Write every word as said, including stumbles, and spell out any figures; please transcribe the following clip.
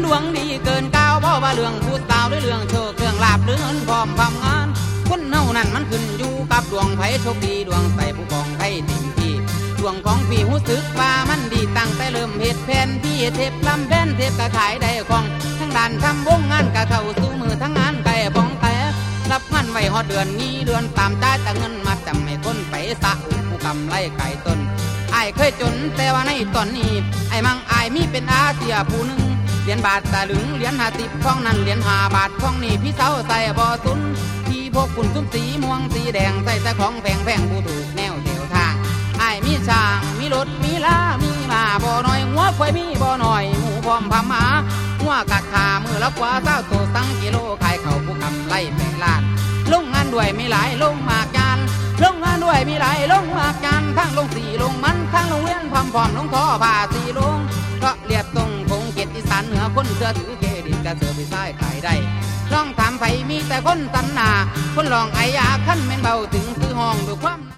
ดวงดีเกินก้าวบ่ว่าเรื่องผู้สาวหรือเรื่องโชคเรื่องลาบหรือเงินพร้อมทำงานคนเฮานั่นมันขึ้นอยู่กับดวงไผโชคดีดวงใส่ผู้กองไผเต็มที่ดวงของพี่หูสึกว่ามันดีตั้งแต่เริ่มเฮ็ดแผ่นพี่เทปลำแผ่นเทปก็ขายได้ของทั้งด้านทำวงงานก็เข้าสู่มือทั้งงานไก่บ้องแต่รับเงินไว้ฮอดเดือนนี้เดือนตามจ่ายแต่เงินมาจำให้คนไปสะผู้กำไรไก่ต้นไอ้เคยจนแต่ว่าในตอนนี้ไอ้มังไอ้มีเป็นอาเซียผู้หนึ่งเหรียญบาทตะลึงเหรียญห้าสิบทองนั้นเหรียญห้าบาททองนี่พี่เสาใส่บ่อตุนพี่พกปุ่นซุ้มสีม่วงสีแดงใส่แต่ของแพงแพงผู้ถูกแนวเดียวทางไอ้มีช่างมีรถมีลามีมาบ่อน้อยหัวควายมีบ่อน้อยหมูพร้อมพามาหัวกัดขามือละกว่าเจ้าตัวตั้งกิโลขายเข่าผู้กำไรแปดล้านลงงานด้วยมีหลายลงมากยานลงงานด้วยมีหลายลงมากยานทั้งลงสี่ลงมันทั้งลงเวียนพร้อมพร้อมลงท่อผ่าสี่ลงก็เรียบตรงคงเกียรติอีสานเหนือคนเสือถือเครดิตกระเสือไปซ้ายขายได้ลองถามไผมีแต่คนตันหนาคนลองไอ้ยาขั้นแม่นเบาถึงซื้อห้องด้วยความ